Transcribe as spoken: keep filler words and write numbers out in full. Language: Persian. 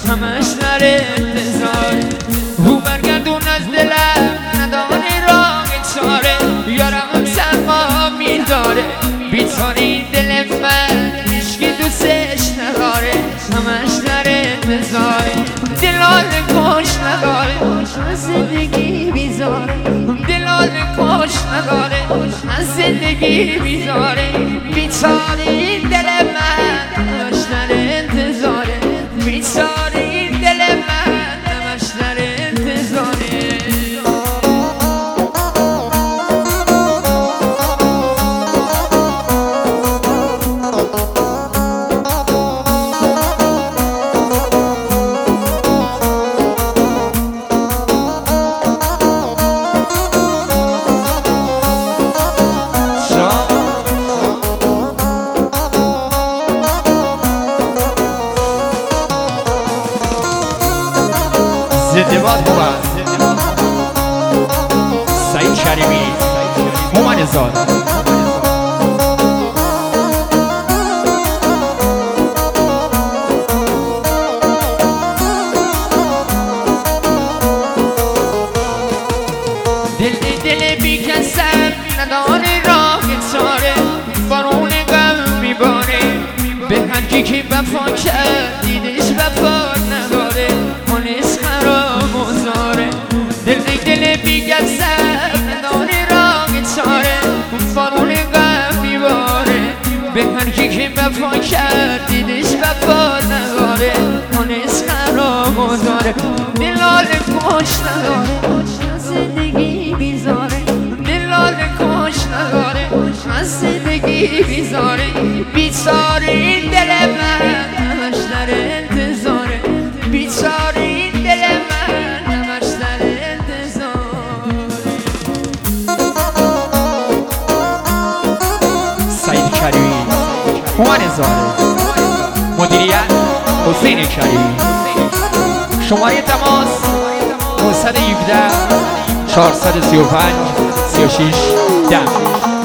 همش در انتظاره. او برگردون از دلم نداره راه چاره، یارم سرما میداره بیچاره این دل من هیچکی دوستش نداره. همش در انتظاره دلال کش نداره از زندگی بیزاره، دلال کش نداره از زندگی بیزاره. بیچاره این دل من همش در انتظاره، بیچاره این دل من همش در انتظاره. زنده باد بود سعید کریمی هومن زاد. دل دل بی کسم نداره راه چاره، بارون غم میباره به هر کی که وفا کرد دیدش وفا نداره. مانس خراب و زاره دل دل بی کسم نداره راه چاره، بارون غم میباره به هر کی که وفا کرد دیدش وفا نداره. مانس خراب و زاره دلال کش نداره زندگی بیزاره، دلال کش نداره از زندگی بیزاره. بیچاره این دل من همش در انتظاره، بیچاره این دل من همش در انتظاره. سعید کریمی هومن زاده، مدیریت حسین کریمی. شماره تماس نهصد و هفده چهارصد و سی و پنج سی و شش ده.